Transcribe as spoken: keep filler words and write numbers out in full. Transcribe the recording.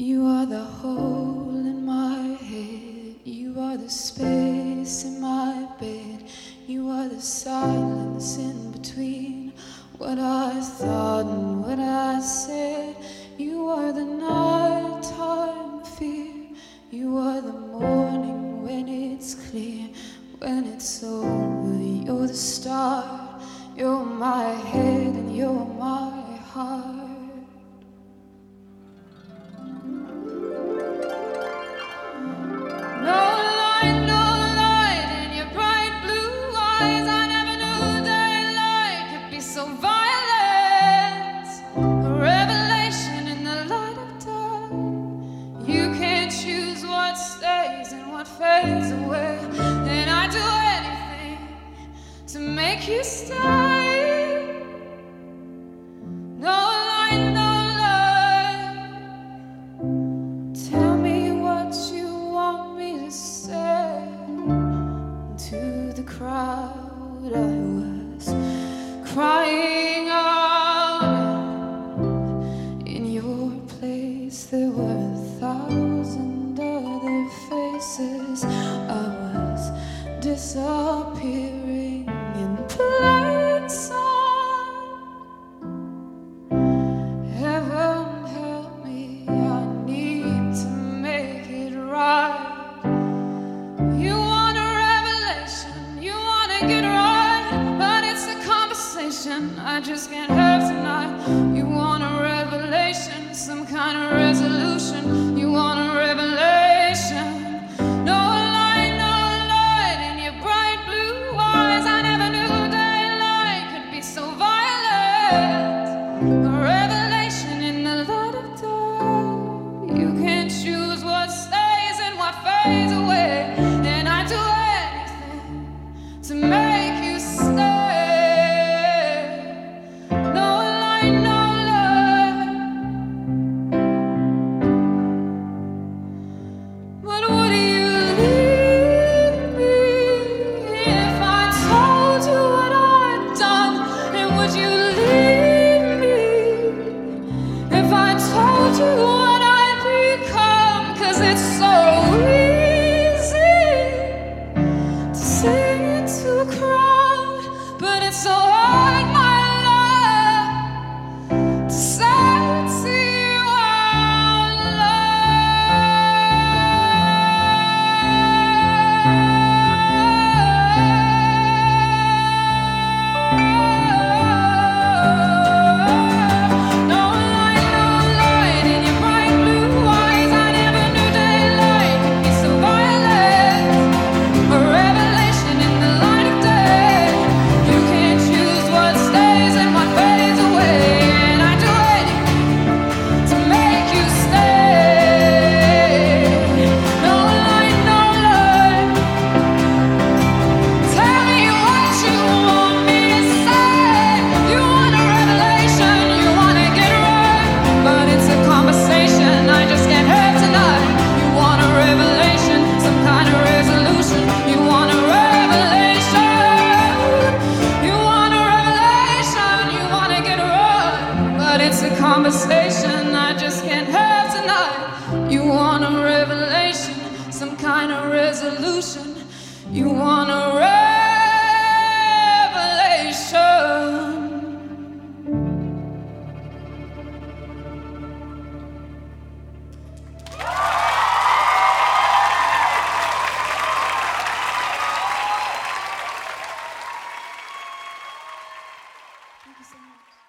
You are the hole in my head. You are the space in my bed. You are the silence in between what I thought and what I said. You are the nighttime fear. You are the morning when it's clear. When it's over, you're the star. You're my head and you're my heart. Fades away, and I do anything to make you stay. No lie, no lie. Tell me what you want me to say. To the crowd I was crying out. In your place there were a thousand other faces. I was disappearing in plain sight. Heaven help me, I need to make it right. You want a revelation, you want to get right, but it's a conversation I just can't have tonight. You want a revelation, some kind of resolution. You want a revelation. Conversation I just can't have tonight. You want a revelation, some kind of resolution. You want a revelation. Thank you so much.